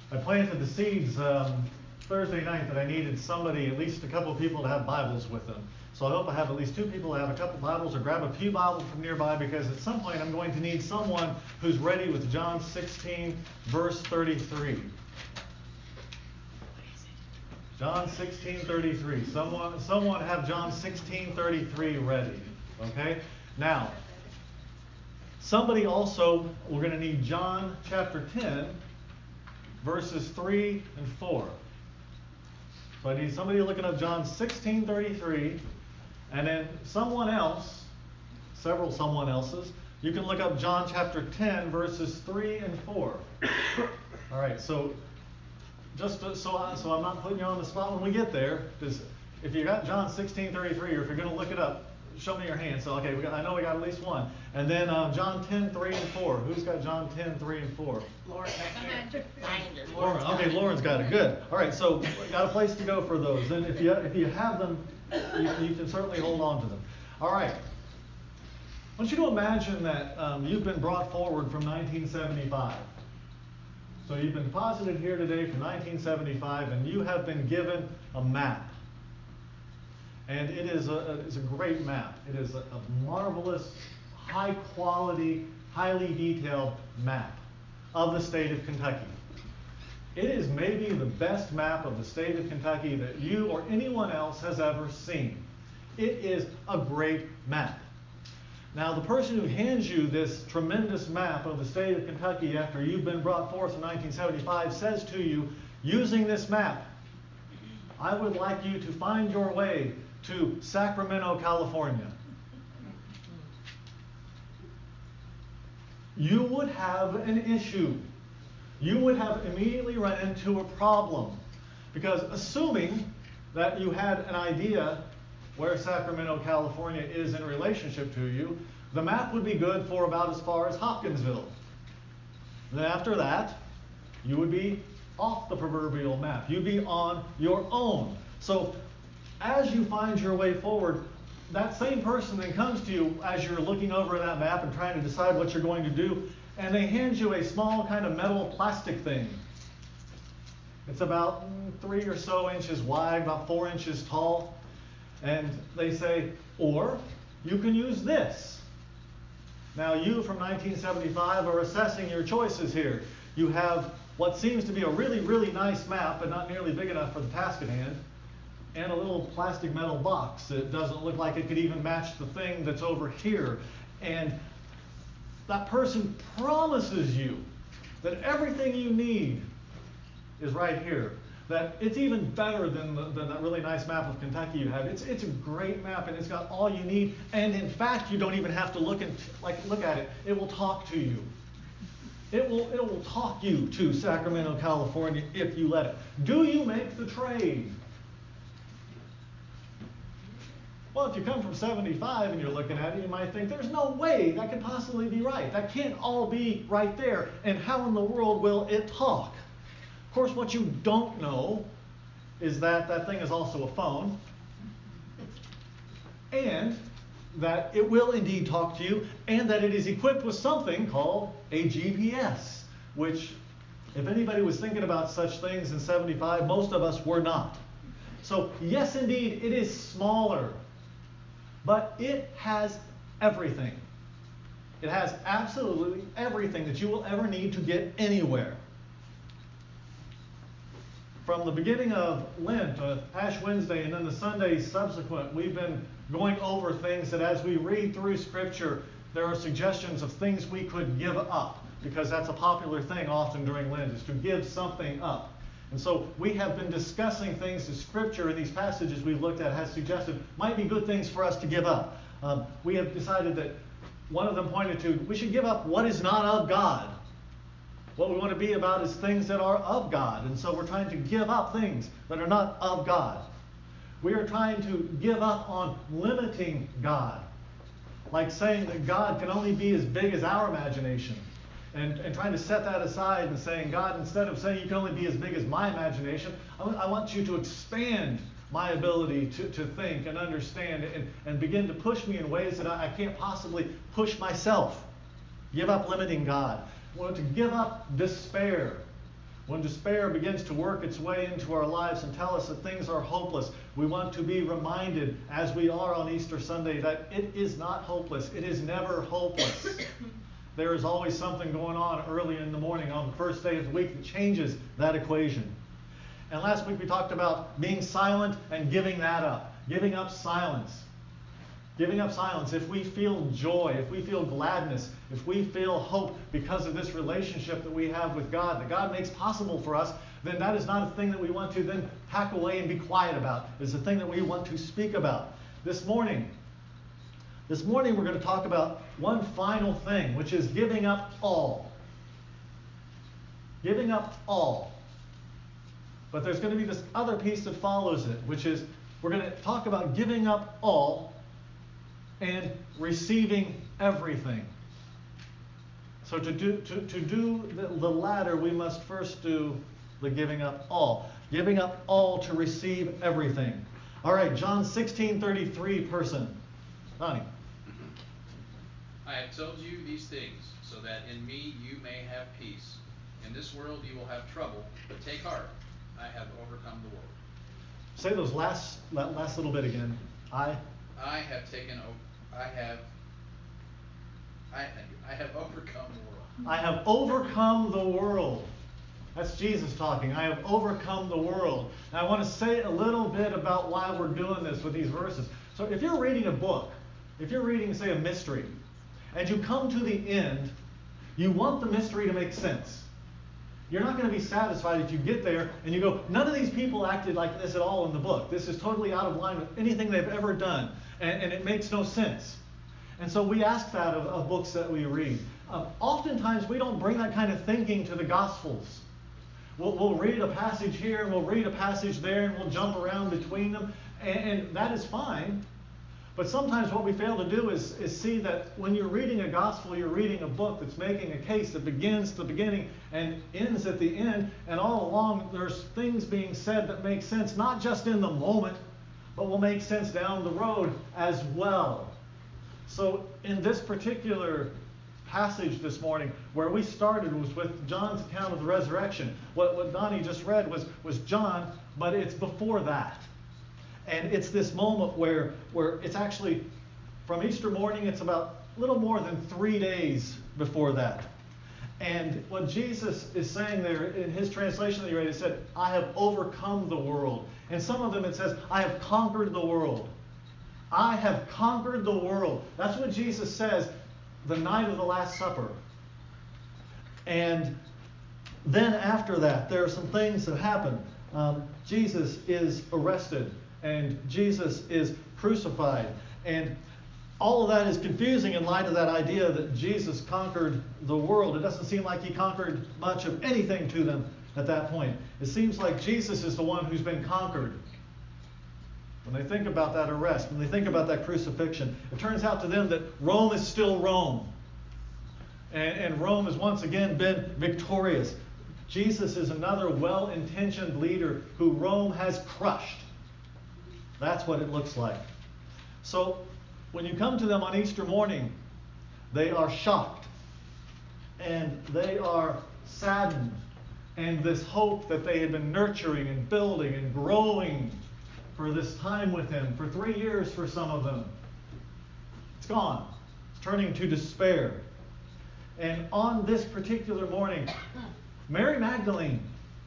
I planted the seeds Thursday night that I needed somebody, at least a couple of people to have Bibles with them. So I hope I have at least 2 people to have a couple Bibles, or grab a few Bibles from nearby, because at some point I'm going to need someone who's ready with John 16, verse 33. John 16:33. Someone have John 16:33 ready. Okay? Now, somebody also, we're going to need John chapter 10, verses 3 and 4. So I need somebody looking up John 16:33, and then someone else, several someone else's, you can look up John chapter 10, verses 3 and 4. All right, so just so I'm not putting you on the spot when we get there, because if you got John 16:33, or if you're going to look it up, show me your hand. So okay, I know we got at least one. And then John 10:3 and 4. Who's got John 10:3 and 4? Lauren, Lauren. Okay, Lauren's got it. Good. All right, so we got a place to go for those. And if you have them, you can certainly hold on to them. All right. I want you to imagine that you've been brought forward from 1975. So you've been deposited here today from 1975, and you have been given a map. And it is a great map. It is a marvelous, high quality, highly detailed map of the state of Kentucky. It is maybe the best map of the state of Kentucky that you or anyone else has ever seen. It is a great map. Now, the person who hands you this tremendous map of the state of Kentucky after you've been brought forth in 1975 says to you, using this map, I would like you to find your way to Sacramento, California. You would have an issue. You would have immediately run into a problem. Because assuming that you had an idea where Sacramento, California is in relationship to you, the map would be good for about as far as Hopkinsville. Then after that, you would be off the proverbial map. You'd be on your own. So as you find your way forward, that same person then comes to you as you're looking over that map and trying to decide what you're going to do, and they hand you a small kind of metal plastic thing. It's about 3 or so inches wide, about 4 inches tall, and they say, or you can use this. Now you from 1975 are assessing your choices here. You have what seems to be a really, really nice map, but not nearly big enough for the task at hand, and a little plastic metal box that doesn't look like it could even match the thing that's over here. And that person promises you that everything you need is right here. That it's even better than that really nice map of Kentucky you have. It's a great map, and it's got all you need. And in fact, you don't even have to look at it. It will talk to you. It will talk you to Sacramento, California, if you let it. Do you make the trade? Well, if you come from 75 and you're looking at it, you might think, there's no way that could possibly be right. That can't all be right there. And how in the world will it talk? Of course, what you don't know is that that thing is also a phone, and that it will indeed talk to you, and that it is equipped with something called a GPS, which, if anybody was thinking about such things in 75, most of us were not. So, yes, indeed, it is smaller, but it has everything. It has absolutely everything that you will ever need to get anywhere. From the beginning of Lent, Ash Wednesday, and then the Sundays subsequent, we've been going over things that as we read through Scripture, there are suggestions of things we could give up, because that's a popular thing often during Lent, is to give something up. And so we have been discussing things that Scripture in these passages we've looked at has suggested might be good things for us to give up. We have decided that one of them pointed to, we should give up what is not of God. What we want to be about is things that are of God. And so we're trying to give up things that are not of God. We are trying to give up on limiting God. Like saying that God can only be as big as our imagination. And trying to set that aside and saying, God, instead of saying you can only be as big as my imagination, I want you to expand my ability to think and understand and begin to push me in ways that I can't possibly push myself. Give up limiting God. We want to give up despair. When despair begins to work its way into our lives and tell us that things are hopeless, we want to be reminded, as we are on Easter Sunday, that it is not hopeless. It is never hopeless. There is always something going on early in the morning on the first day of the week that changes that equation. And last week we talked about being silent and giving that up. Giving up silence. Giving up silence. If we feel joy, if we feel gladness, if we feel hope because of this relationship that we have with God, that God makes possible for us, then that is not a thing that we want to then pack away and be quiet about. It's a thing that we want to speak about. This morning we're going to talk about one final thing, which is giving up all. Giving up all. But there's going to be this other piece that follows it, which is we're going to talk about giving up all and receiving everything. So to do the latter, we must first do the giving up all. Giving up all to receive everything. All right, John 16:33 person. Donnie. I have told you these things so that in me you may have peace. In this world you will have trouble, but take heart. I have overcome the world. Say those last little bit again. I have overcome the world. I have overcome the world. That's Jesus talking. I have overcome the world. Now I want to say a little bit about why we're doing this with these verses. So if you're reading a book, if you're reading, say, a mystery, and you come to the end, you want the mystery to make sense. You're not going to be satisfied if you get there and you go, none of these people acted like this at all in the book. This is totally out of line with anything they've ever done, and it makes no sense. And so we ask that of books that we read. Oftentimes we don't bring that kind of thinking to the Gospels. We'll read a passage here and we'll read a passage there and we'll jump around between them, and that is fine. But sometimes what we fail to do is see that when you're reading a gospel, you're reading a book that's making a case that begins at the beginning and ends at the end. And all along, there's things being said that make sense, not just in the moment, but will make sense down the road as well. So in this particular passage this morning, where we started was with John's account of the resurrection. What Donnie just read was John, but it's before that. And it's this moment where it's actually, from Easter morning, it's about a little more than 3 days before that. And what Jesus is saying there in his translation that you read, it said, I have overcome the world. And some of them it says, I have conquered the world. I have conquered the world. That's what Jesus says the night of the Last Supper. And then after that, there are some things that happen. Jesus is arrested. And Jesus is crucified. And all of that is confusing in light of that idea that Jesus conquered the world. It doesn't seem like he conquered much of anything to them at that point. It seems like Jesus is the one who's been conquered. When they think about that arrest, when they think about that crucifixion, it turns out to them that Rome is still Rome. And Rome has once again been victorious. Jesus is another well-intentioned leader who Rome has crushed. That's what it looks like. So when you come to them on Easter morning, they are shocked and they are saddened. And this hope that they had been nurturing and building and growing for this time with him, for 3 years for some of them, it's gone. It's turning to despair. And on this particular morning, Mary Magdalene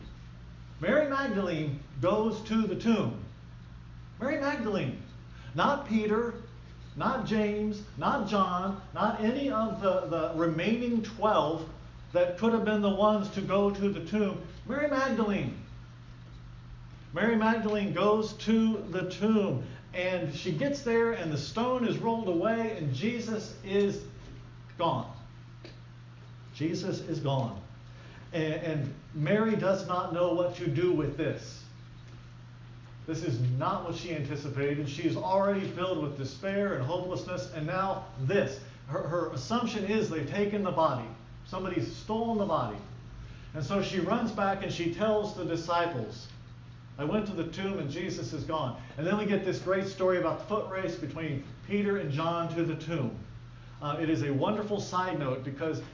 goes to the tomb. Mary Magdalene, not Peter, not James, not John, not any of the remaining 12 that could have been the ones to go to the tomb. Mary Magdalene. Mary Magdalene goes to the tomb, and she gets there, and the stone is rolled away, and Jesus is gone. Jesus is gone. And Mary does not know what to do with this. This is not what she anticipated. She is already filled with despair and hopelessness, and now this. Her assumption is they've taken the body. Somebody's stolen the body. And so she runs back and she tells the disciples, I went to the tomb and Jesus is gone. And then we get this great story about the foot race between Peter and John to the tomb. It is a wonderful side note because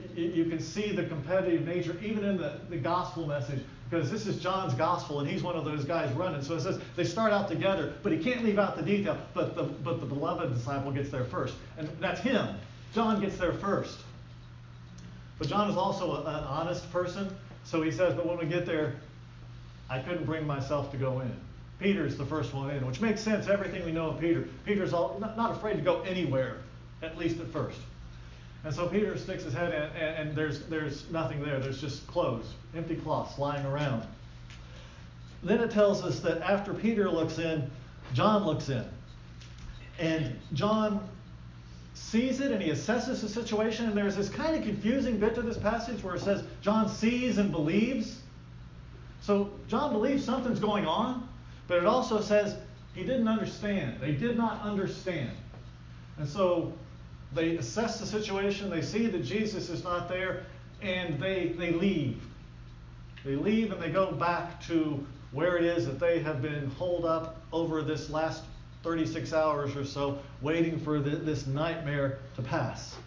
you can see the competitive nature even in the gospel message, because this is John's gospel and he's one of those guys running. So it says they start out together, but he can't leave out the detail. But the beloved disciple gets there first, and that's him. John gets there first. But John is also an honest person, so he says, but when we get there, I couldn't bring myself to go in. Peter's the first one in, which makes sense, everything we know of Peter. Peter's not afraid to go anywhere, at least at first. And so Peter sticks his head in, and there's nothing there. There's just clothes, empty cloths lying around. Then it tells us that after Peter looks in, John looks in. And John sees it and he assesses the situation, and there's this kind of confusing bit to this passage where it says John sees and believes. So John believes something's going on, but it also says he didn't understand. They did not understand. And so they assess the situation, they see that Jesus is not there, and they leave. They leave and they go back to where it is that they have been holed up over this last 36 hours or so, waiting for this nightmare to pass.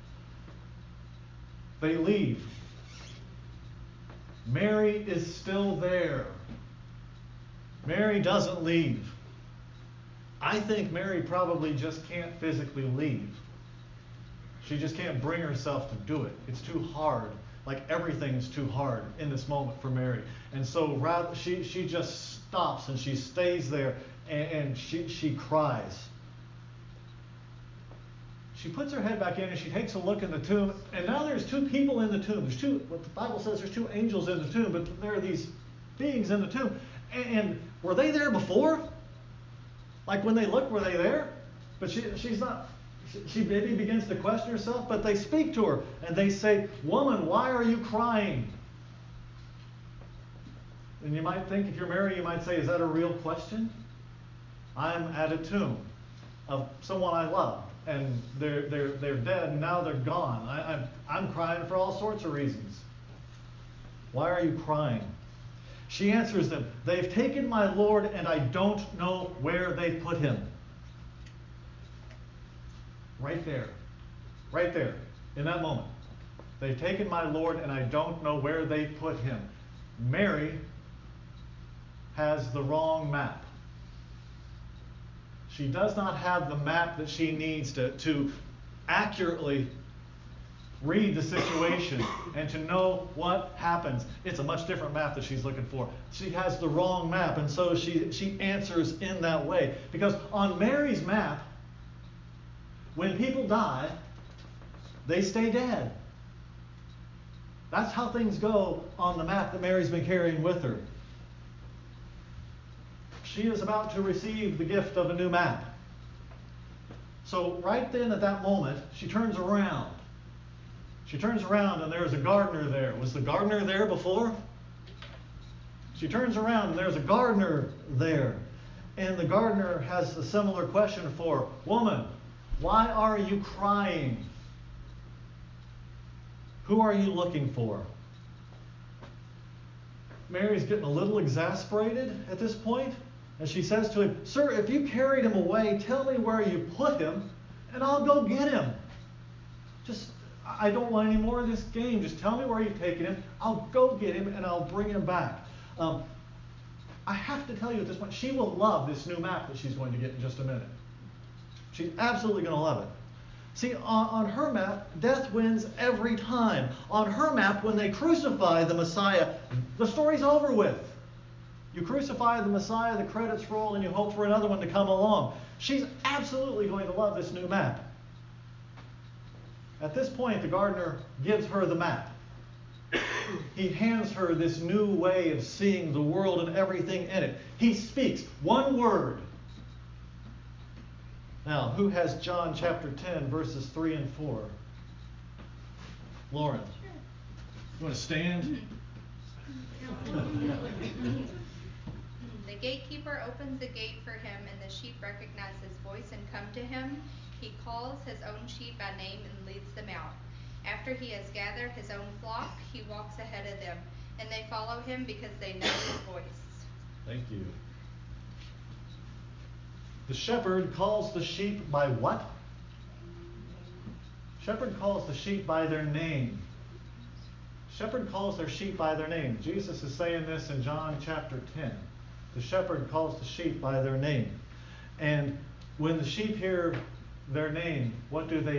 They leave. Mary is still there. Mary doesn't leave. I think Mary probably just can't physically leave. She just can't bring herself to do it. It's too hard. Like everything's too hard in this moment for Mary. And so she just stops and she stays there and she cries. She puts her head back in and she takes a look in the tomb. And now there's two people in the tomb. What the Bible says, there's two angels in the tomb, but there are these beings in the tomb. And were they there before? Like when they look, were they there? But she's not. She maybe begins to question herself, but they speak to her and they say, "Woman, why are you crying?" And you might think, if you're Mary, you might say, is that a real question? I'm at a tomb of someone I love, and they're dead, and now they're gone. I'm crying for all sorts of reasons. Why are you crying? She answers them, "They've taken my Lord, and I don't know where they put him." Right there, in that moment. They've taken my Lord, and I don't know where they put him. Mary has the wrong map. She does not have the map that she needs to accurately read the situation and to know what happens. It's a much different map that she's looking for. She has the wrong map, and so she answers in that way. Because on Mary's map, when people die, they stay dead. That's how things go on the map that Mary's been carrying with her. She is about to receive the gift of a new map. So right then at that moment, she turns around. She turns around and there's a gardener there. Was the gardener there before? She turns around and there's a gardener there. And the gardener has a similar question for her. "Woman, why are you crying? Who are you looking for?" Mary's getting a little exasperated at this point, and she says to him, "Sir, if you carried him away, tell me where you put him, and I'll go get him. I don't want any more of this game. Just tell me where you've taken him. I'll go get him, and I'll bring him back." I have to tell you at this point, she will love this new map that she's going to get in just a minute. She's absolutely going to love it. See, on her map, death wins every time. On her map, when they crucify the Messiah, the story's over with. You crucify the Messiah, the credits roll, and you hope for another one to come along. She's absolutely going to love this new map. At this point, the gardener gives her the map. He hands her this new way of seeing the world and everything in it. He speaks one word. Now, who has John chapter 10, verses 3 and 4? Lauren. Sure. You want to stand? The gatekeeper opens the gate for him, and the sheep recognize his voice and come to him. He calls his own sheep by name and leads them out. After he has gathered his own flock, he walks ahead of them, and they follow him because they know his voice. Thank you. The shepherd calls the sheep by what? Shepherd calls the sheep by their name. Shepherd calls their sheep by their name. Jesus is saying this in John chapter 10. The shepherd calls the sheep by their name. And when the sheep hear their name, what do?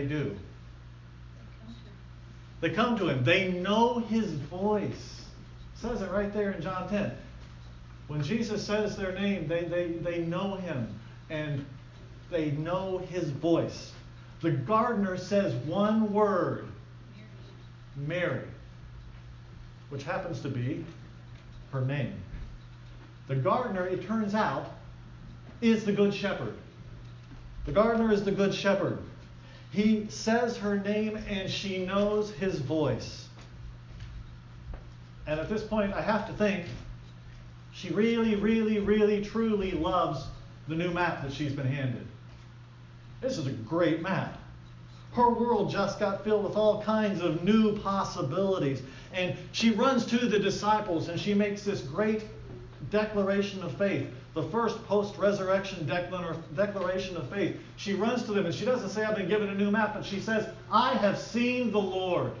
They come to him. They know his voice. It says it right there in John 10. When Jesus says their name, they know him and they know his voice. The gardener says one word, Mary, which happens to be her name. The gardener, it turns out, is the good shepherd. The gardener is the good shepherd. He says her name and she knows his voice. And at this point, I have to think she really, really, really, truly loves the new map that she's been handed. This is a great map. Her world just got filled with all kinds of new possibilities. And she runs to the disciples and she makes this great declaration of faith. The first post-resurrection declaration of faith. She runs to them and she doesn't say, I've been given a new map, but she says, I have seen the Lord.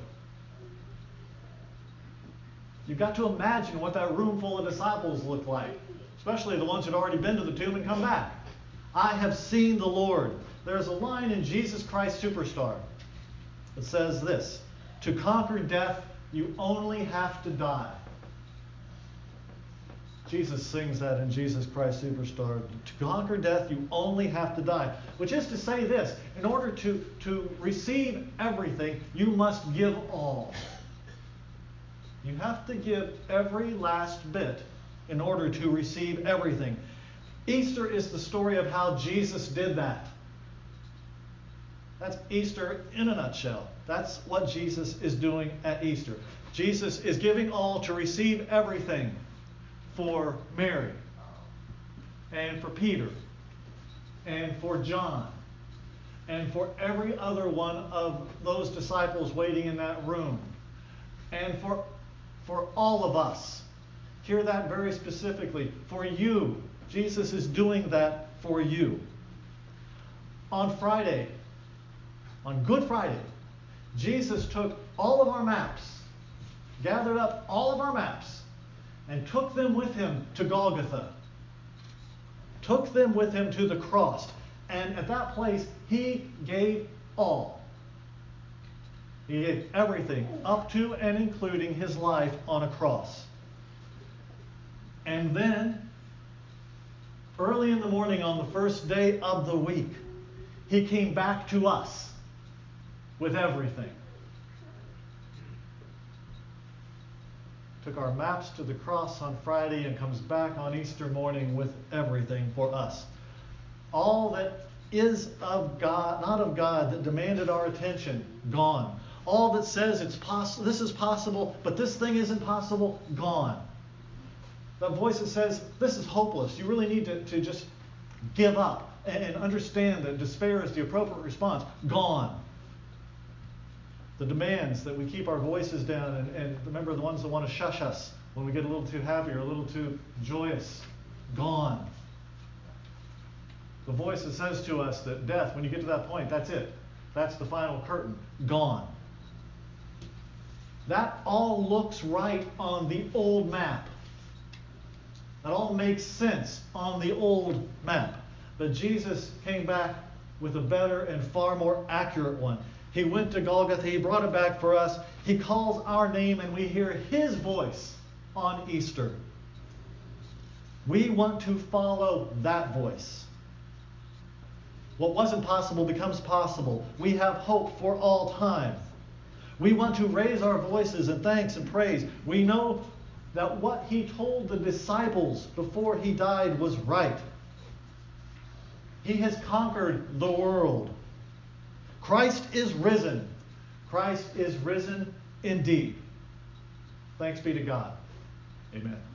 You've got to imagine what that room full of disciples looked like, especially the ones who'd already been to the tomb and come back. I have seen the Lord. There's a line in Jesus Christ Superstar that says this: to conquer death, you only have to die. Jesus sings that in Jesus Christ Superstar. To conquer death, you only have to die. Which is to say this: in order to receive everything, you must give all. You have to give every last bit in order to receive everything. Easter is the story of how Jesus did that. That's Easter in a nutshell. That's what Jesus is doing at Easter. Jesus is giving all to receive everything for Mary and for Peter and for John and for every other one of those disciples waiting in that room and for all of us. Hear that very specifically. For you. Jesus is doing that for you. On Friday, on Good Friday, Jesus took all of our maps, gathered up all of our maps, and took them with him to Golgotha. Took them with him to the cross. And at that place, he gave all. He gave everything, up to and including his life on a cross. And then, early in the morning on the first day of the week, he came back to us with everything. Took our maps to the cross on Friday and comes back on Easter morning with everything for us. All that is of God, not of God, that demanded our attention, gone. All that says it's possible, this is possible, but this thing isn't possible, gone. That voice that says, this is hopeless. You really need to just give up and understand that despair is the appropriate response, gone. The demands that we keep our voices down and remember the ones that want to shush us when we get a little too happy or a little too joyous, gone. The voice that says to us that death, when you get to that point, that's it. That's the final curtain, gone. That all looks right on the old map. That all makes sense on the old map. But Jesus came back with a better and far more accurate one. He went to Golgotha. He brought it back for us. He calls our name and we hear his voice on Easter. We want to follow that voice. What wasn't possible becomes possible. We have hope for all time. We want to raise our voices in thanks and praise. We know that what he told the disciples before he died was right. He has conquered the world. Christ is risen. Christ is risen indeed. Thanks be to God. Amen.